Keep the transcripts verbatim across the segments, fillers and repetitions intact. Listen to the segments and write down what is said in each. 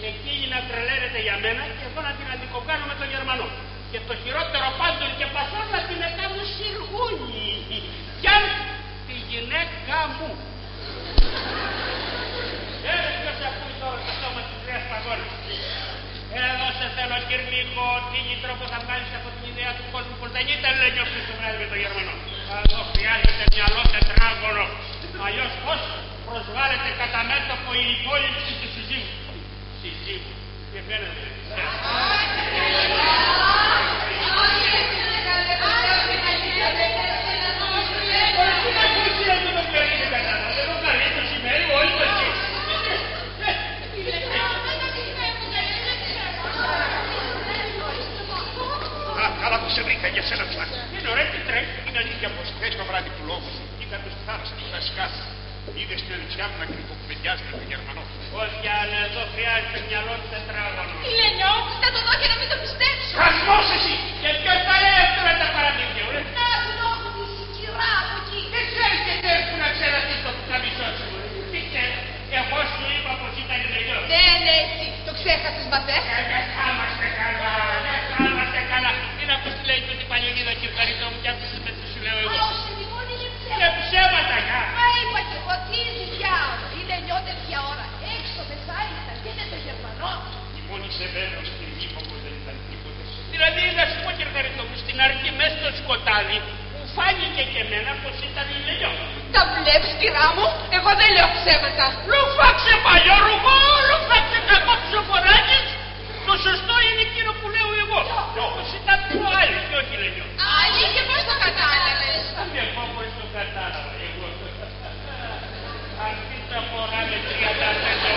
εκείνη να τρελαίνεται για μένα και εγώ να την αντικοκάνω με τον Γερμανό. Και το χειρότερο πάντων και παθώ να την έκανω σιργούνι. Για τη γυναίκα μου. Έλα ποιος ακούει τώρα το σώμα της Ρέας Παγώνας. Εδώ σε θέλω Κυρνίκο, τι τρόπο θα βγάλεις από την ιδέα του κόσμου που δεν ήταν λένιος στο βράδυ με τον Γερμανό. Εδώ χρειάζεται μυαλό τετράγωνο. Αλλιώς πώς προσβάλλεται κατά μέτωπο η υπόλοιψη του συζύγου. Συζύγου. Και φαίνεται. Καλά που σε βρήκα για σένα ψάχνω. Είναι ωραία τι τρέχει. Είναι αλήθεια πως χθες το βράδυ του λόγου σου είδαμε στη θάλασσα του δασκάλου. Είδες την αλήθεια μου να κρυφοκουβεντιάζει με τον Γερμανό. Όχι, αλλά εδώ χρειάζεται μυαλό τετράγωνο. Τι λένε, θα το δω και να μην το πιστέψω. Χασμός εσύ! Και ποιος θα λέει τώρα τα παραμύθια, ωραία. Να γνώμη μου, η κυρά από εκεί. Δεν ξέρεις και δεν που να ξέρατε το πουκαμισό σου. Τι ξέρεις, εγώ σου είπα πως ήταν λεγιός. Δεν έτσι, το ξέχασες μπατέ. Δεν θα είμαστε καλά, δεν θα είμαστε καλά. Είναι όπως λέει τούτη παλιωγίδα και ευχαριστώ μου και άκουσες με τι σου λέω εγώ. Όχι, λοιπόν είναι ψέματα. Και ψέματα, γεια. Μα είπα και εγώ, τι ζητιά. Είναι νιώτε πια ώρα. Έξω μεσάνυχτα, δείτε το Γερμανό. Λοιπόν είσαι βέβαιος και είπα πως δεν ήταν τίποτε. Δηλαδή, να σου πω και ευχαριστώ μου, στην αρχή μέσα στο σκοτάδι μου φάνηκε και εμένα πως ήταν λεγιός. Τα βλέπεις κυρά μου, εγώ δεν λέω ψέματα. Λουφάξε παλιό ρουμό, λουφάξε κακό ψωφοράκης. Το σωστό είναι εκείνο που λέω εγώ. Όπως ήταν πιο άλλη και όχι λεγιός. Άλλη και πώς το κατάλαβες. Θα με πω πως το κατάλαβα εγώ. Αυτή τα φορά με τριάντα πέντε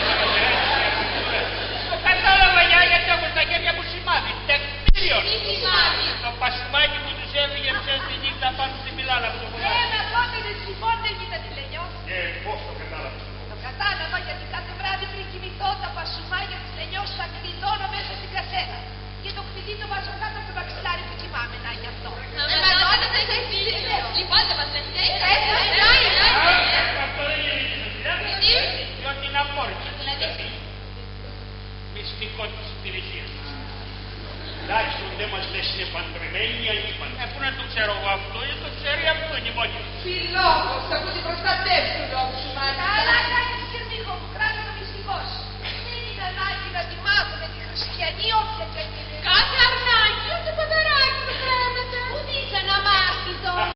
το κατάλαβα για γιατί έχω στα χέρια μου σημάδι. Τεκμήριο. Τι σημάδι. Το πασουμάκι που τους έβγαινε χθες τη νύχτα πάνω στη μιλάλα από το φορά. Ένα τότε δεν λοιπόν δεν ήταν λεγιός. Και πώς το κατάλαβες εγώ. Το κατάλαβα γιατί κάθε βράδυ πριν κοιμηθώ τα πασουμάκια της λεγιός θα κλειδώνω μέσα στην κασέτα. Και το κλειδί το βάζω κάτω από το μαξιλάρι που κοιμάμαι, να γι' αυτό. Ε, μα τότε δεν θα εξήγησε. Λοιπόν, δεν μας λες τι Ε, Αυτό δεν είναι η Τι? διότι είναι απόρριτο. Δηλαδή. Μυστικό της υπηρεσίας. Τουλάχιστον δεν μας λες είναι παντρεμένη ή ανήπαντρη. Ε, πού να το ξέρω εγώ αυτό, ή το ξέρει αυτό είναι η μόνη. Φιλόγος, θα που την προστατεύει του λόγου σου, μάνα. Καλά κάνεις Κυρνίκο μου, κράτω το μυστικός. Δεν είναι ανάγκη να τη μάθουμε τη χριστιανή όποια και είναι. Κάθε αρνάκι, ούτε πατεράκι του κρέμεται. Ούτε είσαι ένα μάστιτο.